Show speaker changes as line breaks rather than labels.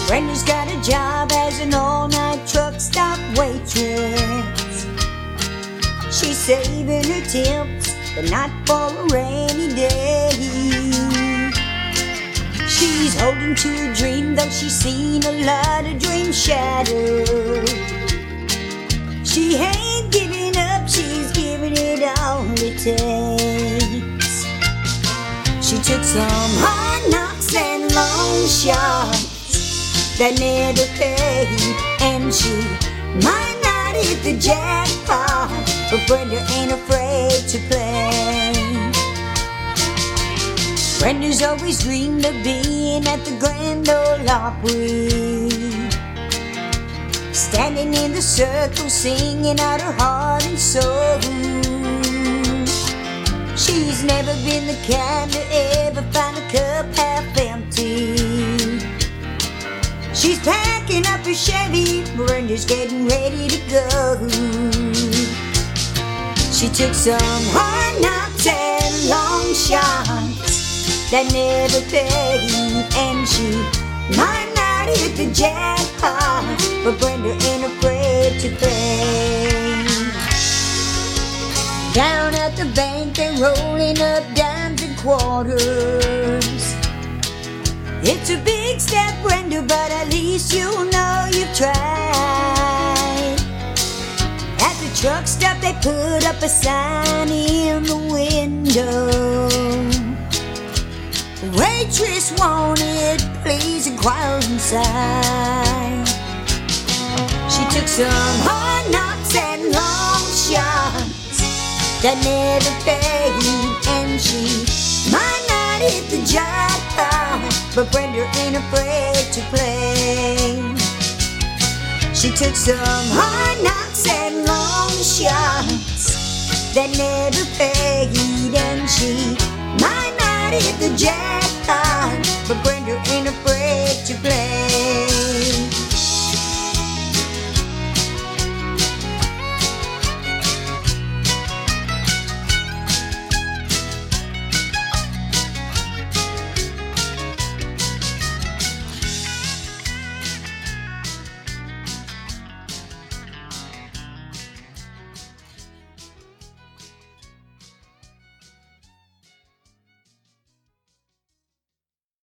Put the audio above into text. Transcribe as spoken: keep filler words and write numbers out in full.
Brenda's got a job as an all-night truck stop waitress. She's saving her tips, but not for a rainy day. She's holding to a dream, though she's seen a lot of dreams shattered. She ain't giving up, she's giving it all it takes. She took some hard knocks and long shots that never paid, and she might not hit the jackpot, but Brenda ain't afraid to play. Brenda's always dreamed of being at the Grand Ole Opry, standing in the circle, singing out her heart and soul. She's never been the kind to ever find a cup half empty. She's packing up her Chevy, Brenda's getting ready to go. She took some hard knocks and long shots that never paid, and she might not hit the jackpot, but Brenda ain't afraid to play. Down at the bank they're rolling up dimes and quarters. It's a big step, Brenda, but at least you know you've tried. At the truck stop they put up a sign in the window. Waitress wanted, please inquire inside. She took some hard knocks and long shots that never paid, and she might not hit the jackpot, but Brenda ain't afraid to play. She took some hard knocks and long shots that never paid, and she might not hit the jackpot, but Brenda ain't afraid to play.